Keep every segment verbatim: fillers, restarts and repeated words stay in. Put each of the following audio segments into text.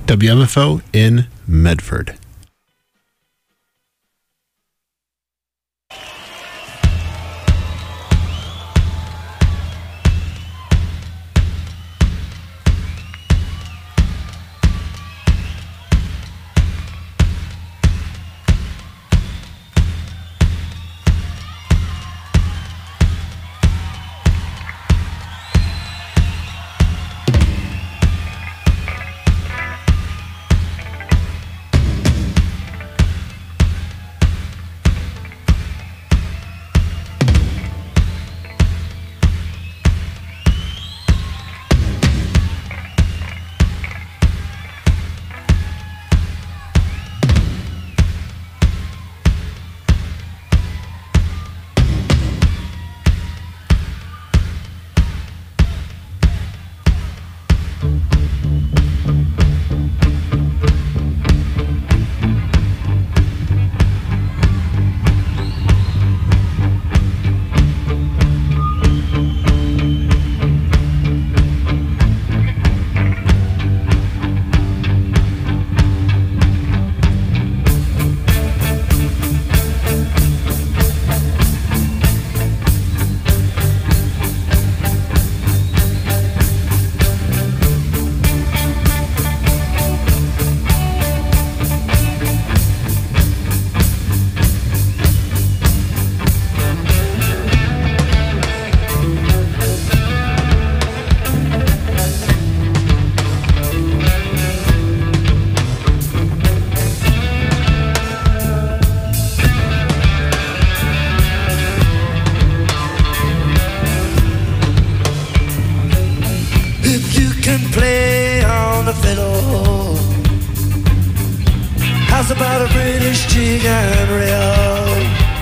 W M F O in Medford. How's about a British jig and reel?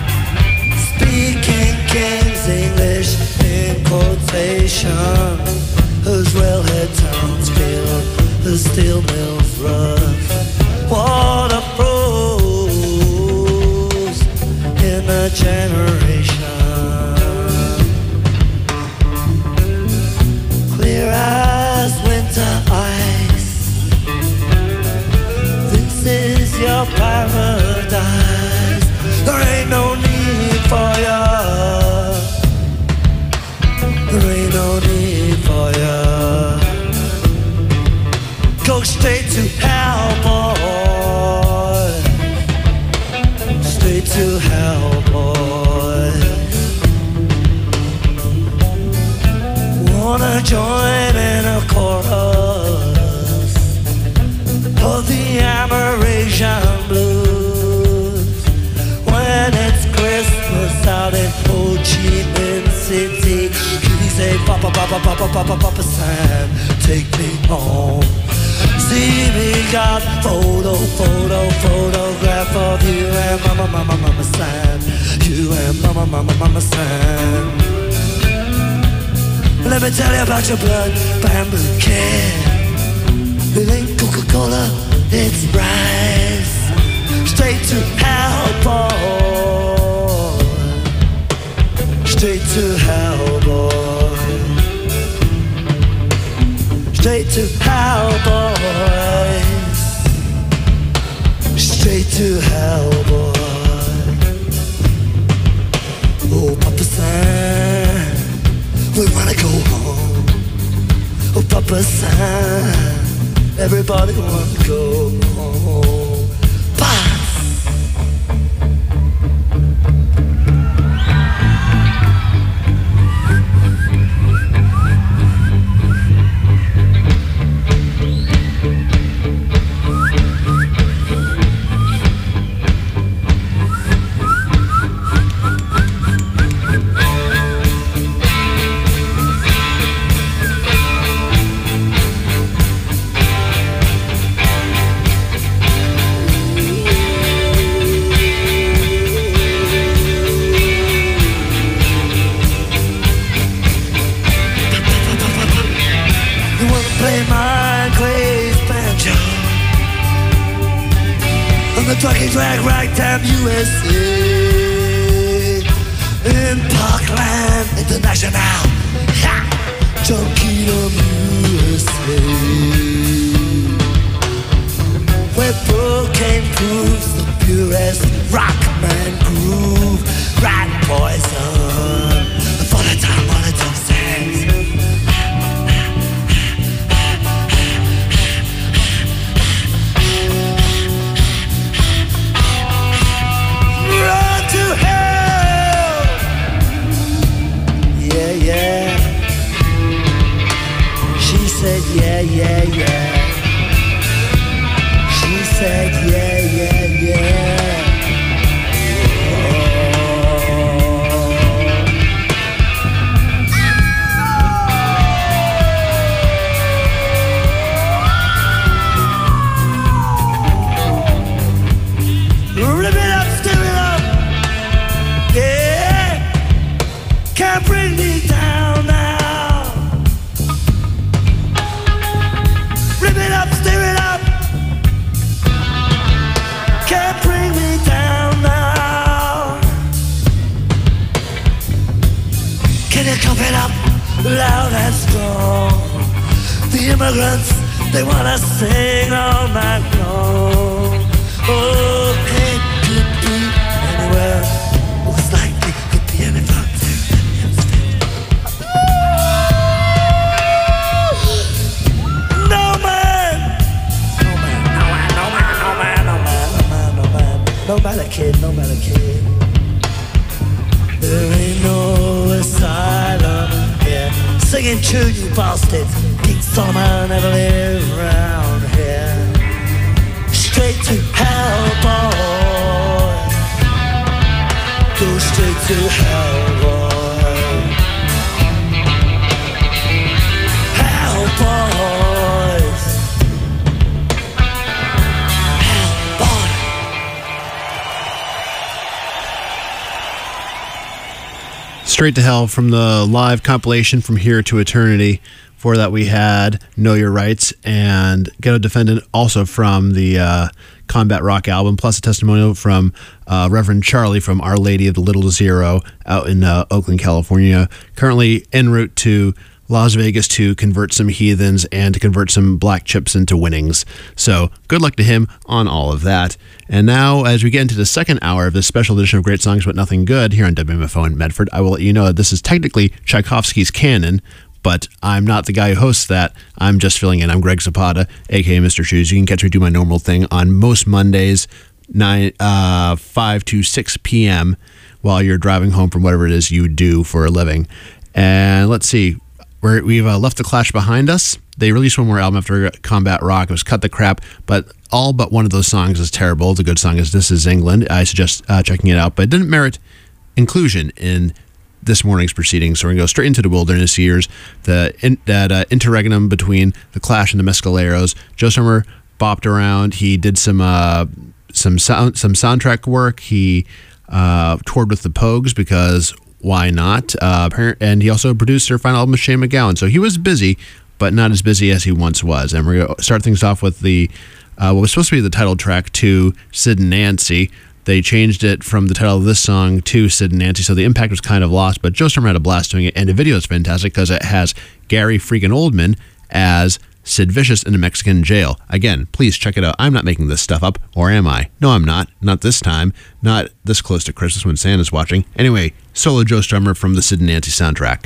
Speaking King's English in quotation. Whose railhead towns filled, whose steel mills rough. What a prose in a generation. Clear as winter ice. This is your paradise. There ain't no need for ya. There ain't no need for ya. Go straight to hell, boy. Straight to hell, boy. Wanna join in a chorus of the Amerasian blues when it's Christmas out in Ho Chi Minh City. You say, Papa, Papa, Papa, Papa, Papa San, take me home. See me got photo, photo, photograph of you and Mama, Mama, Mama San. You and Mama, Mama, Mama San. Let me tell you about your blood bamboo can. It ain't Coca-Cola, it's rice. Straight to hell, boy. Straight to hell, boy. Straight to hell, boys. Straight to hell, boy. Oh, Papa San, we wanna go home. Oh, Papa San, everybody wanna go home. Bye. Trucking drag ragtime U S A in Parkland International. Ha! Junkie of U S A. grooves the purest rockman groove. Rat poison, volatile monotone sense. Run to hell. Yeah, yeah. She said, yeah, yeah, yeah. She said, yeah, yeah, yeah. Rip it up, stir it up. Yeah. Can't bring me down now. Rip it up, stir it up. Can't bring me down now. Can you come it up loud and strong? The immigrants, they wanna sing all night long. Oh, it could be anywhere. Looks like it could be any frontier. No man, no man, no man, no man, no man, no man, no man, no man, no matter kid, no matter kid. There ain't no asylum here. Singing tune, you bastards. King Solomon never lived around here. Straight to hell, boy. Go straight to hell, boy. Hell, boys. Hell, boy. Straight to Hell from the live compilation From Here to Eternity. For that we had Know Your Rights and Ghetto Defendant, also from the uh, Combat Rock album, plus a testimonial from uh, Reverend Charlie from Our Lady of the Little Zero out in uh, Oakland, California. Currently en route to Las Vegas to convert some heathens and to convert some black chips into winnings. So good luck to him on all of that. And now, as we get into the second hour of this special edition of Great Songs But Nothing Good here on W M F O in Medford, I will let you know that this is technically Tchaikovsky's Canon, but I'm not the guy who hosts that. I'm just filling in. I'm Greg Zapata, a k a. Mister Shoes. You can catch me do my normal thing on most Mondays, nine, uh, five to six p.m. while you're driving home from whatever it is you do for a living. And let's see. We're, we've uh, left The Clash behind us. They released one more album after Combat Rock. It was Cut the Crap, but all but one of those songs is terrible. The good song is This Is England. I suggest uh, checking it out, but it didn't merit inclusion in this morning's proceedings. So we're going to go straight into the Wilderness Years, the in, that uh, interregnum between The Clash and the Mescaleros. Joe Strummer bopped around. He did some uh, some sound some soundtrack work. He uh, toured with the Pogues because why not? Uh, and he also produced their final album with Shane MacGowan. So he was busy, but not as busy as he once was. And we're going to start things off with the uh, what was supposed to be the title track to Sid and Nancy. They changed it from the title of this song to Sid and Nancy, so the impact was kind of lost, but Joe Strummer had a blast doing it, and the video is fantastic because it has Gary freaking Oldman as Sid Vicious in a Mexican jail. Again, please check it out. I'm not making this stuff up, or am I? No, I'm not. Not this time. Not this close to Christmas when Santa's watching. Anyway, solo Joe Strummer from the Sid and Nancy soundtrack.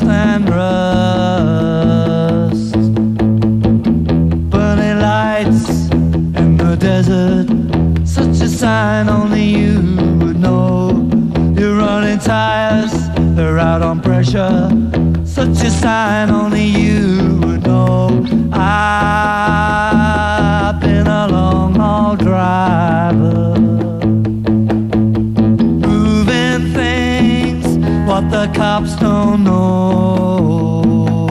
and rust. Burning lights in the desert, such a sign only you would know. You're running tires, they're out on pressure, such a sign only you would know. I've been a long haul driver, moving things what the cops don't know.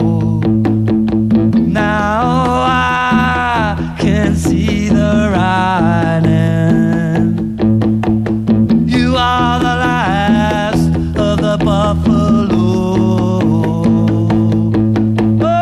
Now I can see the writing. You are the last of the buffalo. Oh,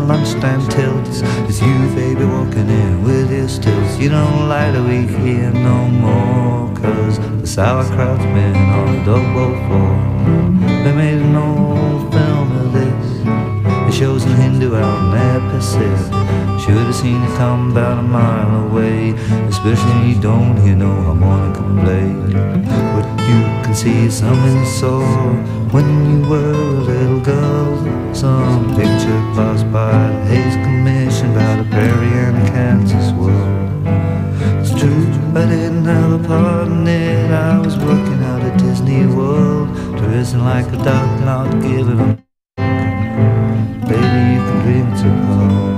lunchtime tilts. It's you, baby, walking in with your stilts. You don't like the week here no more, cause the sauerkraut's been on the dog boat floor. They made an old film of this. It shows a Hindu out in their Pacific. Should have seen it come about a mile away, especially when you don't hear no harmonica play. But you can see something you saw when you were a little girl. Some picture passed by the Hays Commission about a prairie and a Kansas world. It's true, I didn't have a part in it. I was working out at Disney World, dressing like a duck, not giving a baby, you can dream it so hard.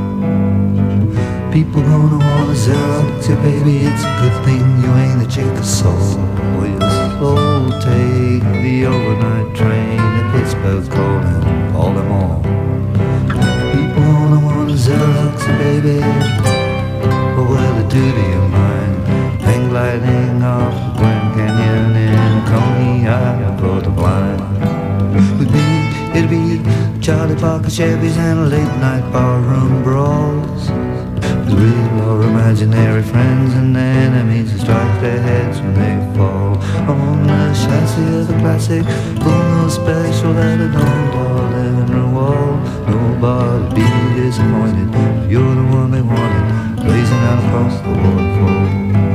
People gonna wanna Xerox you, baby, it's a good thing you ain't a Chickasaw. Or your soul take the overnight train to Pittsburgh calling Baltimore. People gonna wanna Xerox you, baby, but where the duty of mine, hang gliding off the Grand Canyon in Coney Island for the blind. With me, it'd be Charlie Parker Chevys and late night barroom brawls. The real or imaginary friends and enemies who strike their heads when they fall. On the chassis of the classic, no special that I don't all living in a wall. Nobody be disappointed, you're the one they wanted, blazing out across the waterfall.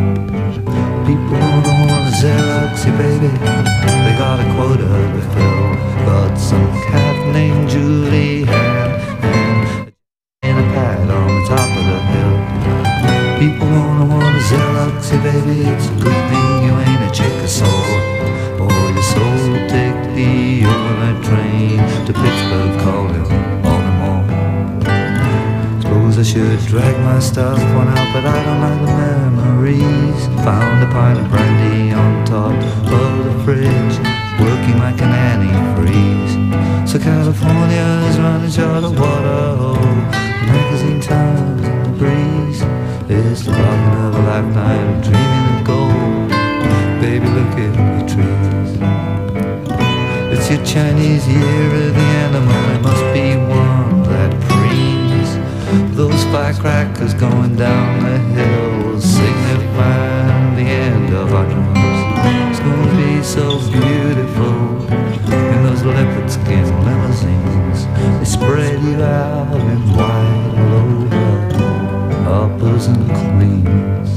People don't want a Xerox you, baby, they got a quota to fill. Got some cat named Julie Hand and a pad on the top of the hill. People wanna want a Xerox you, baby, it's a good thing you ain't a Chickasaw. Or your soul will take the overnight train to Pittsburgh calling Baltimore. Suppose I should drag my stuff on out, but I don't like the memories. Found a pint of brandy on top of the fridge, working like an antifreeze. So California's running short of water, oh, magazine times in the breeze. It's the bargain of a lifetime, dreaming of gold. Baby, look at the trees. It's your Chinese year of the animal, it must be one that preems. Those firecrackers going down the hill, signifying the end of our dreams. It's gonna be so beautiful in those leopard skin limousines. They spread you out in white all over, uppers and queens.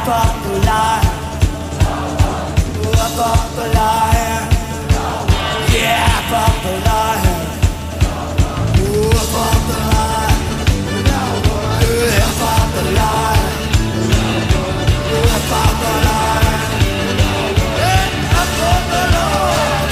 up on the line, up on the line, yeah, up on the line, up on the line, up on the line, up on the line, up on the line.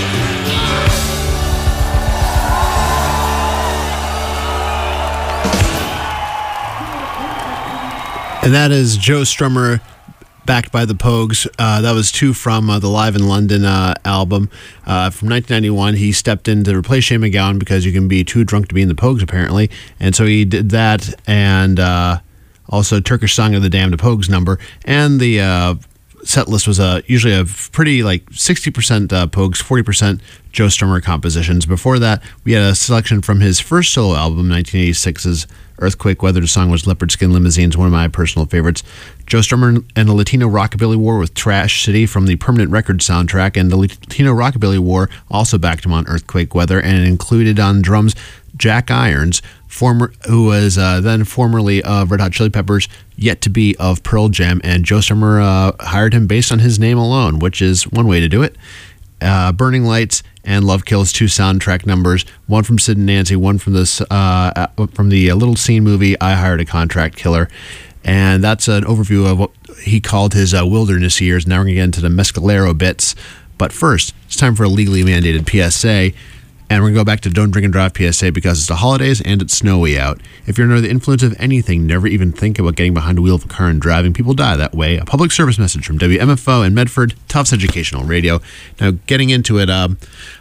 And that is Joe Strummer, backed by the Pogues. Uh, that was two from uh, the Live in London uh, album uh, from nineteen ninety-one. He stepped in to replace Shane MacGowan because you can be too drunk to be in the Pogues, apparently. And so he did that, and uh, also Turkish Song of the Damned, a Pogues number. And the uh, set list was uh, usually a pretty, like, sixty percent uh, Pogues, forty percent Joe Strummer compositions. Before that, we had a selection from his first solo album, nineteen eighty-six's Earthquake Weather. The song was Leopard Skin Limousines, one of my personal favorites. Joe Strummer and the Latino Rockabilly War with Trash City from the Permanent Records soundtrack, and the Latino Rockabilly War also backed him on Earthquake Weather, and it included on drums Jack Irons, former who was uh, then formerly of Red Hot Chili Peppers, yet to be of Pearl Jam, and Joe Strummer uh, hired him based on his name alone, which is one way to do it. Uh, Burning Lights and Love Kills, two soundtrack numbers, one from Sid and Nancy, one from this uh, from the Little Scene movie I Hired a Contract Killer. And that's an overview of what he called his uh, wilderness years. Now we're going to get into the Mescalero bits. But first, it's time for a legally mandated P S A. And we're going to go back to Don't Drink and Drive P S A because it's the holidays and it's snowy out. If you're under the influence of anything, never even think about getting behind the wheel of a car and driving. People die that way. A public service message from W M F O and Medford, Tufts Educational Radio. Now, getting into it, um,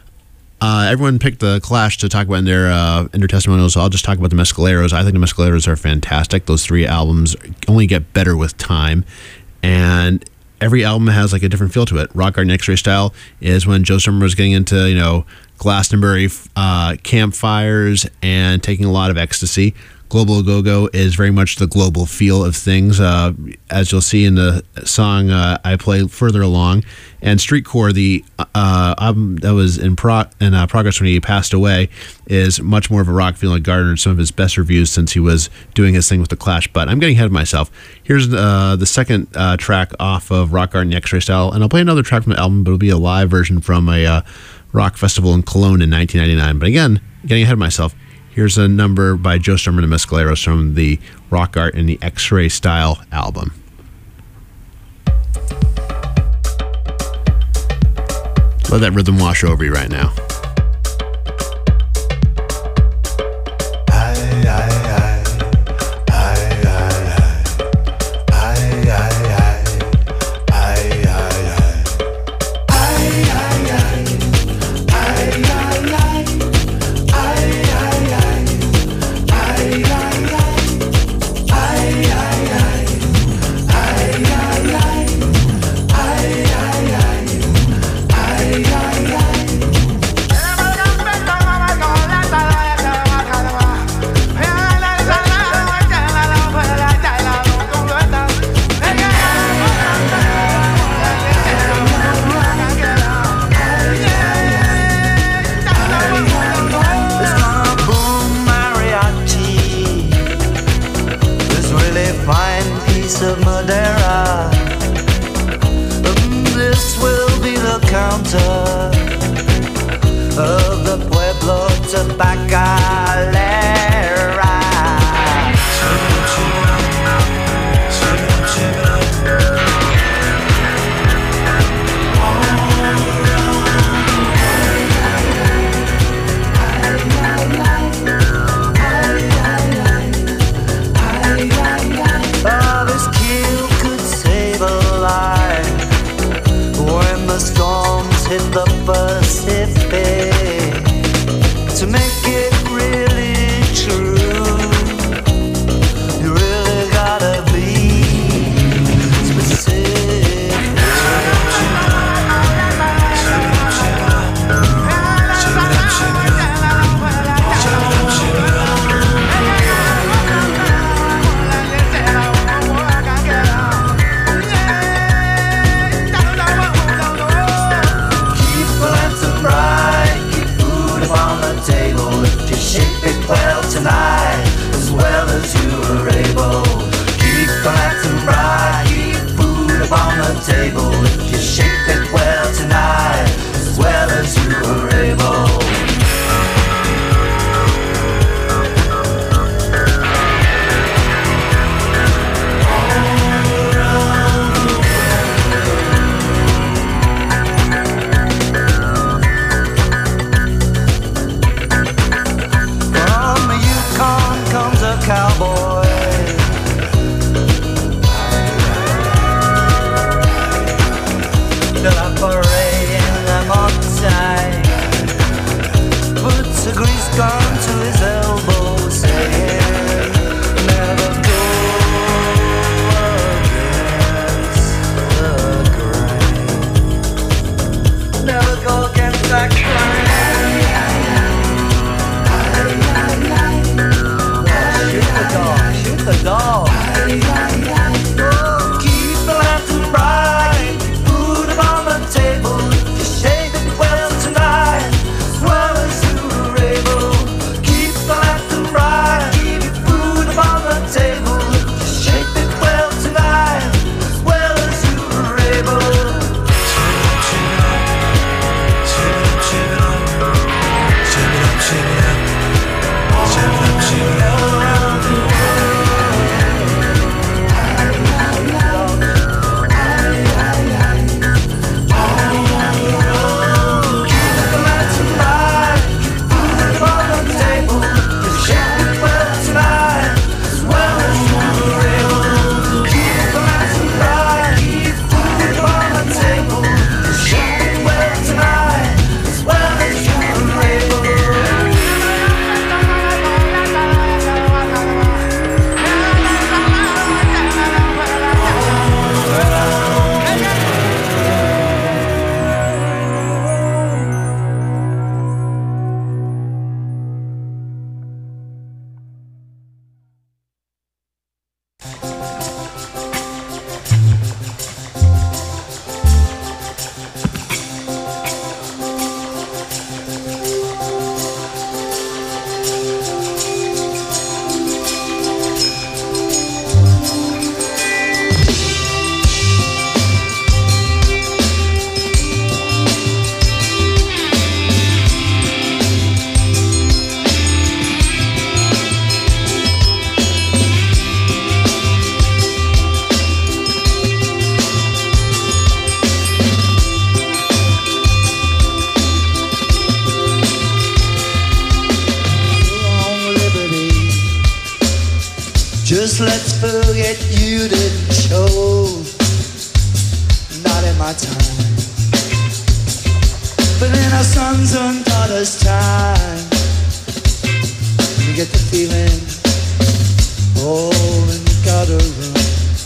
uh, everyone picked the Clash to talk about in their, uh, in their testimonials, so I'll just talk about the Mescaleros. I think the Mescaleros are fantastic. Those three albums only get better with time. And every album has like a different feel to it. Rock Garden X-Ray Style is when Joe Strummer was getting into, you know, Glastonbury uh, campfires and taking a lot of ecstasy. Global Go-Go is very much the global feel of things, uh, as you'll see in the song uh, I play further along. And Streetcore, the uh, album that was in, pro- in uh, progress when he passed away, is much more of a rock feel and garnered some of his best reviews since he was doing his thing with the Clash. But I'm getting ahead of myself. Here's uh, the second uh, track off of Rock Garden X-Ray Style, and I'll play another track from the album, but it'll be a live version from a uh, rock festival in Cologne in nineteen ninety-nine. But again, getting ahead of myself. Here's a number by Joe Strummer and the Mescaleros from the Rock Art and the X-Ray Style album. Let that rhythm wash over you right now. Tonight, as well as you were able. Keep the lights and bright, keep Just let's forget you didn't show. Not in my time, but in our sons and daughters' time. You get the feeling, oh, and you gotta run.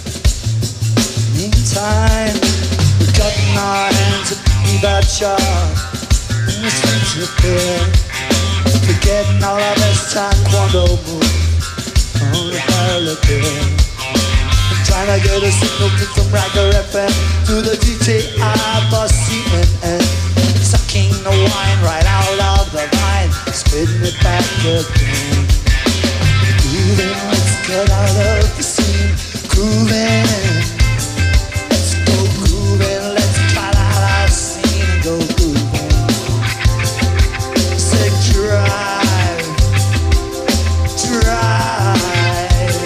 Meantime, we're cutting our hands at the bad shot in the streets of fear, forgetting all of this taekwondo moves on the parallel there. Trying to get a signal to some Ragger F M to the D T I for C N N. Sucking the wine right out of the vine, spitting it back again. Grooving, let's get out of the scene. Grooving, let's go grooving. Let's cut out our scene and go grooving. Say drive, drive,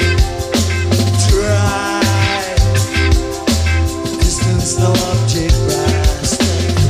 drive. Distance, no object resting.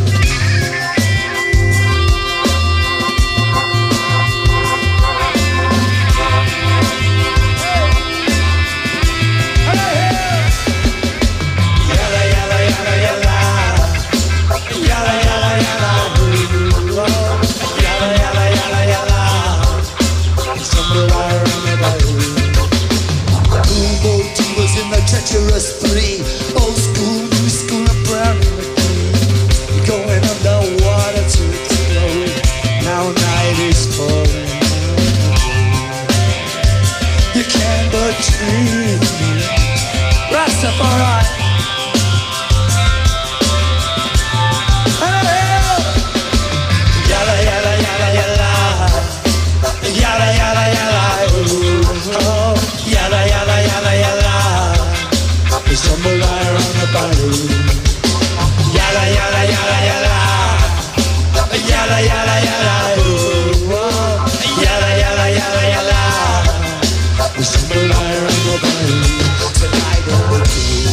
Treacherous three, old school, new school, and Brownie McGee. Going underwater to explode. Now night is falling. You can but dream me, Rastafari. Yalla yalla yalla yalla, yalla yalla yalla, oh, yalla yalla yalla yalla. Stumble around the body. Yalla yalla yalla yalla. Yalla yalla yalla. Oh, yalla yalla yalla yalla. We stumble around the body. Tonight on the key.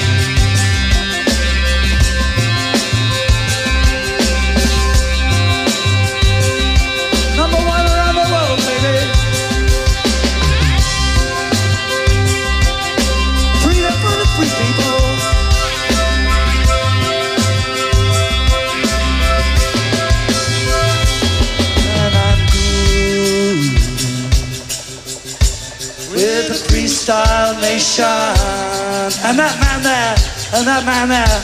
Number one around the world, baby. Free people. And I'm grooving with the freestyle nation. And that man there, and that man there.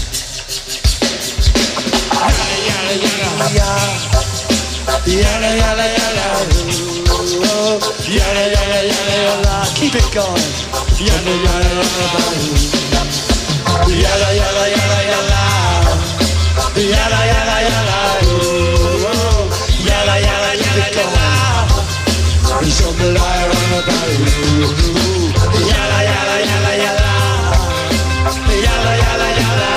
Yalla yalla yalla, yalla yalla yalla, yalla yalla yalla yalla. Keep it going. Yalla yalla yalla, yalla yalla yalla yalla, yalla yalla yalla, yalla yalla yalla yalla. He's on the lyre on the body. Yalla yalla yalla yalla, yalla yalla yalla,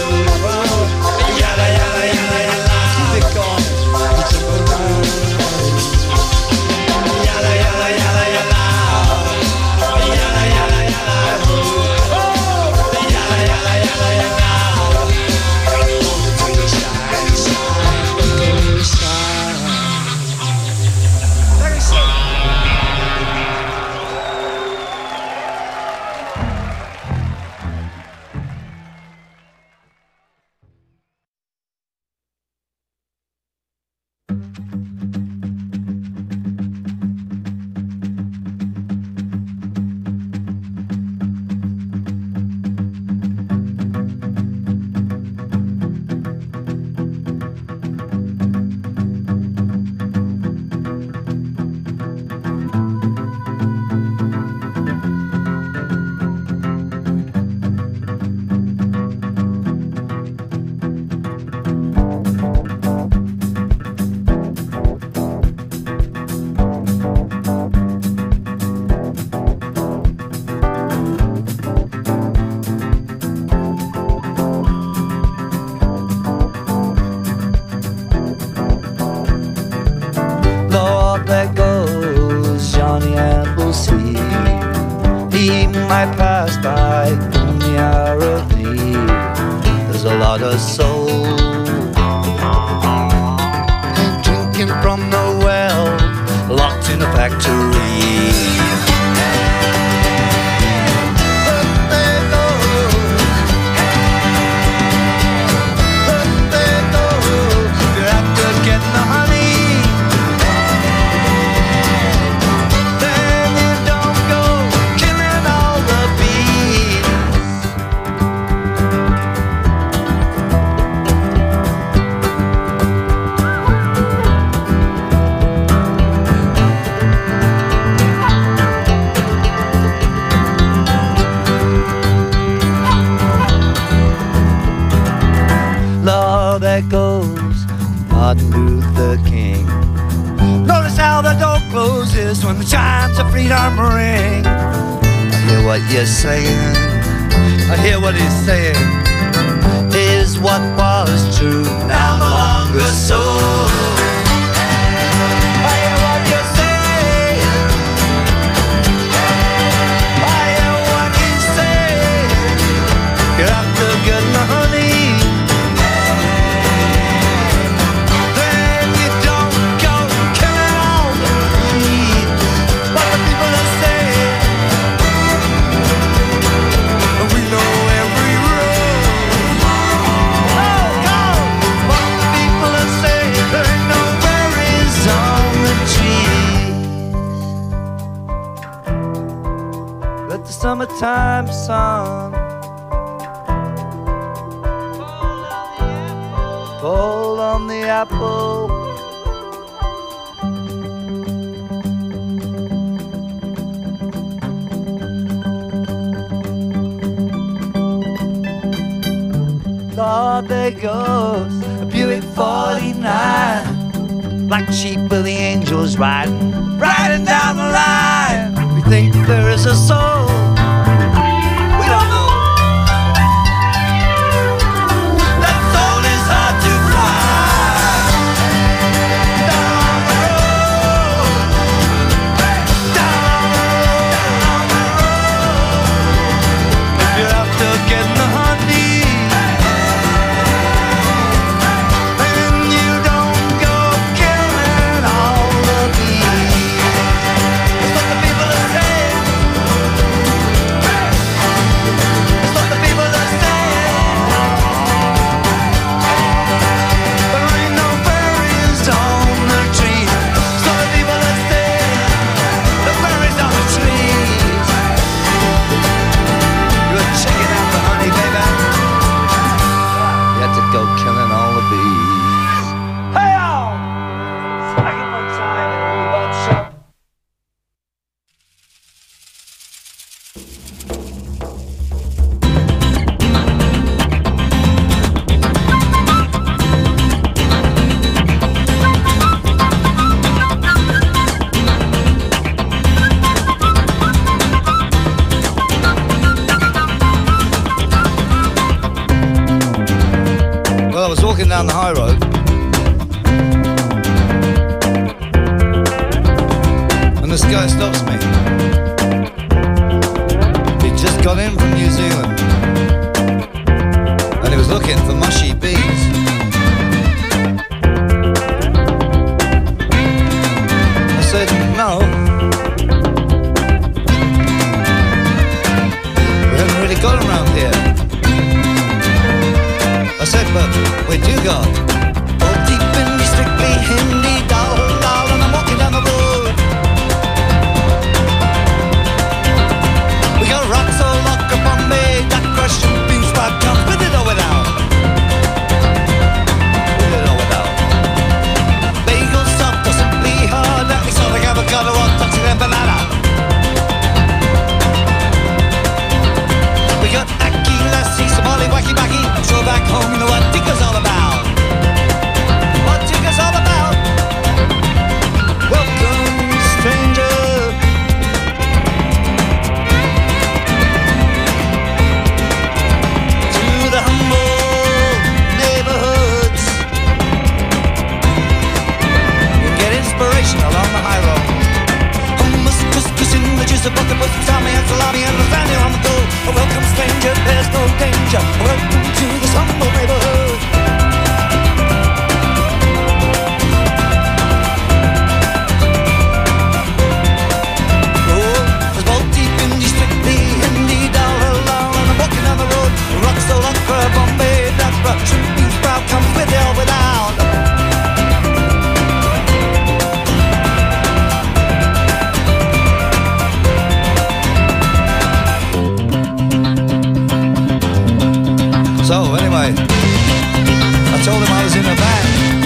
yalla yalla yalla yalla. Keep it going. He's on the lyre on the body. Yalla yalla yalla yalla. Yalla yalla yalla, oh, yalla yalla yalla yalla. Shine, shine, shine. Very simple. might pass by on the hour of need. There's a lot of soul and drinking from the well, locked in a factory. Martin Luther King. Notice how the door closes when the chimes of freedom ring. I hear what you're saying, I hear what he's saying. Is what was true now no longer so. I hear what you're saying, I hear what he's saying. You're after getting the honey, then you don't go killing all the weed. What the people are saying, we know every road. Oh, go! What the people are saying, there ain't no berries on the tree. Let the summertime sun fall on the apple. Lord, there goes a Buick forty-nine. Black sheep with the angels riding, riding down the line. We think there is a soul, we don't know. That soul is hard to find. Down the road, down the road, if you're after getting the honey, then you don't go killing all the bees. That's what the people are saying. That's what the people are saying. There ain't no berries on the tree. That's what the people are saying. The berries on the trees. You're checking out the honey, baby. You had to go killing all the bees. Hey, all! Second one time in a one shot. Well, I was walking down the high road, and this guy stops me. He'd just got in from New Zealand, and he was looking for mushy bees. I said, no, we haven't really got them around here. I said, but we do got all deep in the strictly Hindi doll, doll, and I'm walking down the road. We got rocks all lock up on me, that question bean sprout comes with it or without. With it or without. Bagel soft or simply hard, that is all I ever got or toxic and banana. We got Aki, Lassie, Somali, Wacky Backy. So back home, you know what Tigger's all about. What Tigger's all about. Welcome, stranger, to the humble neighborhoods. You can get inspiration along the high road. Hummus, couscous in the juice of butter, put some salami and salami and lasagna on the go. A welcome, stranger, there's no danger. A welcome to this humble neighborhood. Oh, there's ball deep in the strictly Hindi doll along, and I'm walking down the road. Rocks so long for Bombay, that rock shrimp bean sprout comes with it or without. So anyway, I told him I was in a band.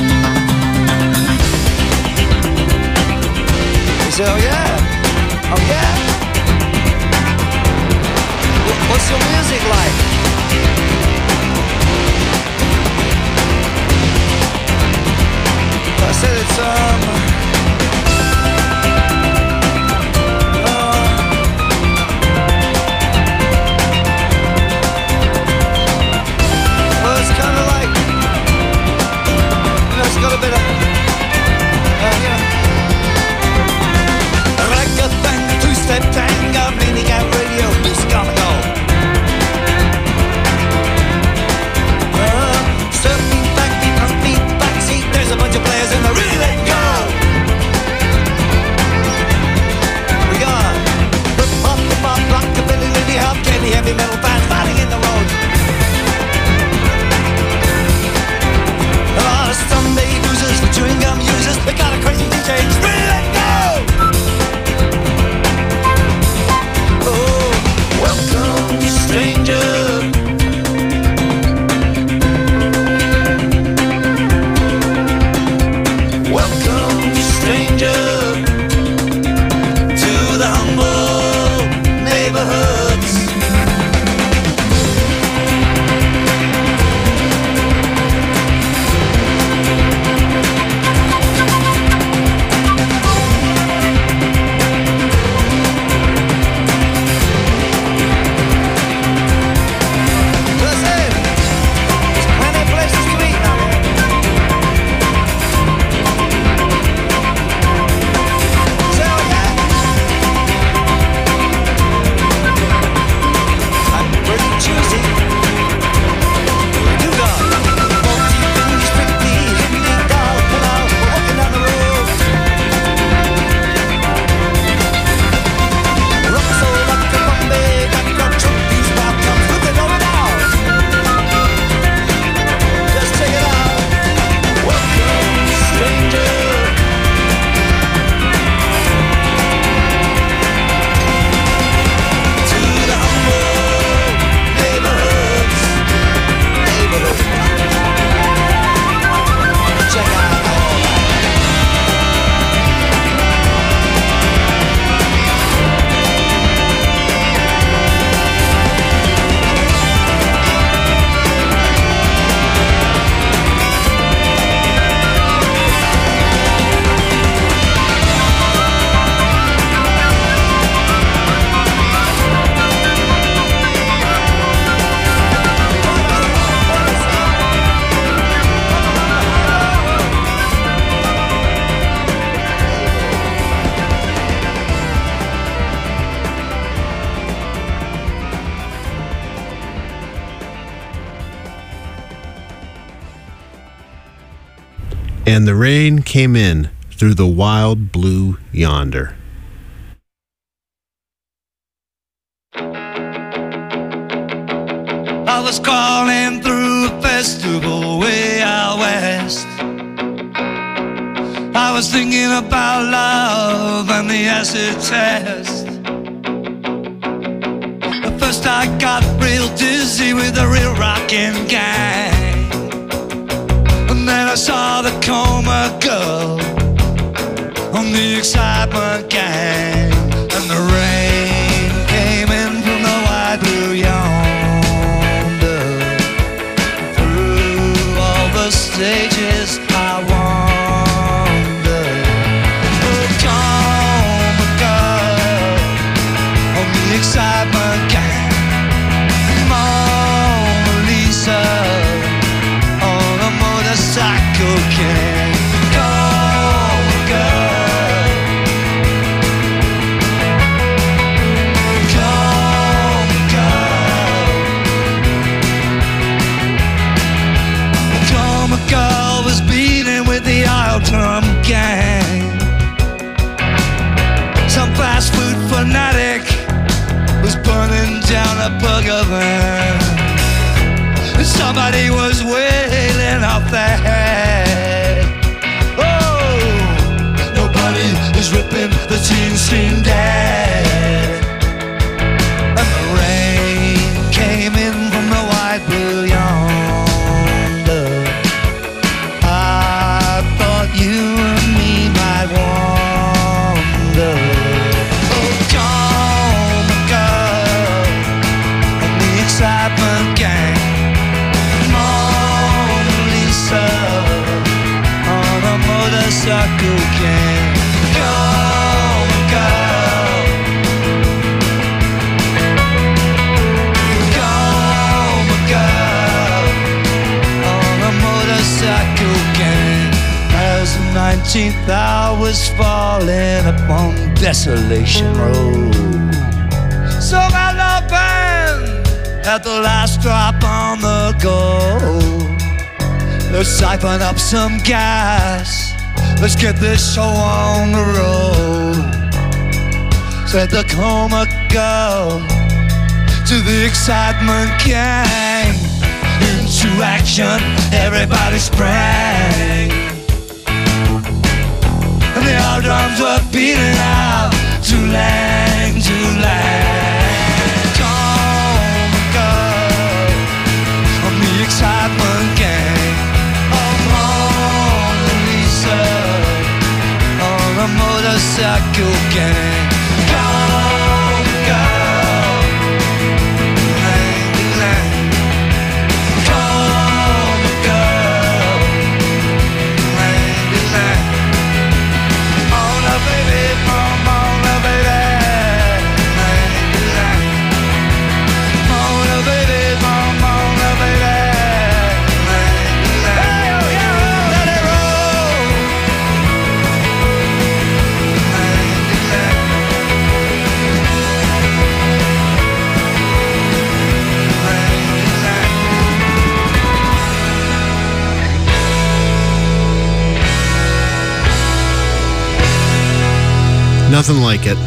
He said, oh yeah, oh yeah. Wh- What's your music like? And the rain came in through the wild blue yonder. I was crawling through a festival way out west. I was thinking about love and the acid test. At first I got real dizzy with the real rockin' gang, and then I saw the Coma Girl on the Excitement Gang. And the rain came in from the wide blue yonder. Through all the stages I wander. Oh, Coma Girl on the Excitement Gang. Mona Lisa on a motorcycle gang. Coma Girl, Coma Girl. Coma Girl was beating with the Isle Drum Gang. Some fast food fanatic was burning down a burger van. Somebody was wailing off their head. Oh, nobody is ripping the teen scene dead. And the rain came in from the wide blue yonder. I thought you and me might wander. Oh, Coma Girl on the Excitement Gang. Mona Lisa on a motorcycle gang. Coma Girl, Coma Girl on a motorcycle gang. As the nineteenth hour was falling upon Desolation Road, so my love band at the last drop on the go. Let's siphon up some gas, let's get this show on the road. Said the Coma Girl to the Excitement Gang. Into action everybody sprang, and the old drums were beating out Toolang, Toolang. Coma Girl on the Excitement Gang. Oh, Mona Lisa on a motorcycle gang. Coma Girl, lang, lang. Coma Girl, lang, lang. Mona baby, Mona baby, lang, lang. Mona baby, Mona baby, lang, lang. Hey, oh, yeah, let it roll. Lang, lang. Lang, lang. Nothing like it.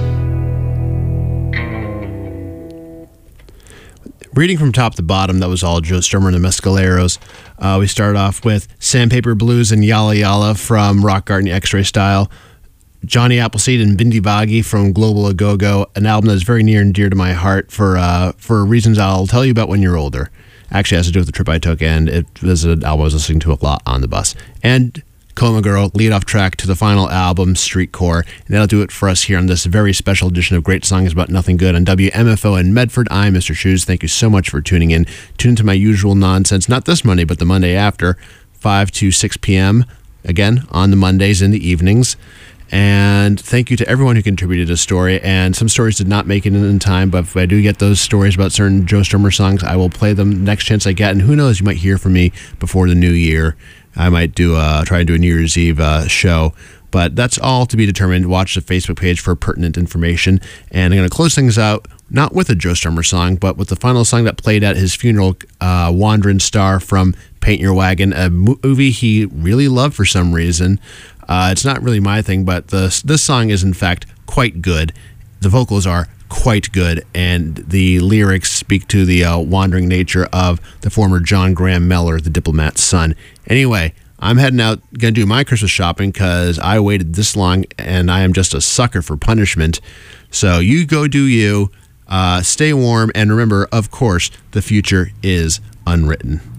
Reading from top to bottom, that was all Joe Strummer and the Mescaleros. Uh, we started off with Sandpaper Blues and Yalla Yalla from Rock Garden X-Ray Style. Johnny Appleseed and Bindi Bagi from Global A-Go-Go, an album that's very near and dear to my heart for uh, for reasons I'll tell you about when you're older. Actually, it has to do with the trip I took, and it was an album I was listening to a lot on the bus. And Coma Girl, lead-off track to the final album, Street Core. And that'll do it for us here on this very special edition of Great Songs About Nothing Good on W M F O in Medford. I'm Mister Shoes. Thank you so much for tuning in. Tune into my usual nonsense, not this Monday, but the Monday after, five to six p.m., again, on the Mondays in the evenings. And thank you to everyone who contributed a story. And some stories did not make it in in time, but if I do get those stories about certain Joe Strummer songs, I will play them next chance I get. And who knows, you might hear from me before the new year. I might do a, try to do a New Year's Eve uh, show. But that's all to be determined. Watch the Facebook page for pertinent information. And I'm going to close things out not with a Joe Strummer song, but with the final song that played at his funeral, uh, Wandering Star from Paint Your Wagon, a movie he really loved for some reason. Uh, it's not really my thing, but the, this song is, in fact, quite good. The vocals are quite good, and the lyrics speak to the uh, wandering nature of the former John Graham Mellor, the diplomat's son. Anyway, I'm heading out, going to do my Christmas shopping because I waited this long, and I am just a sucker for punishment. So you go do you. Uh, stay warm, and remember, of course, the future is unwritten.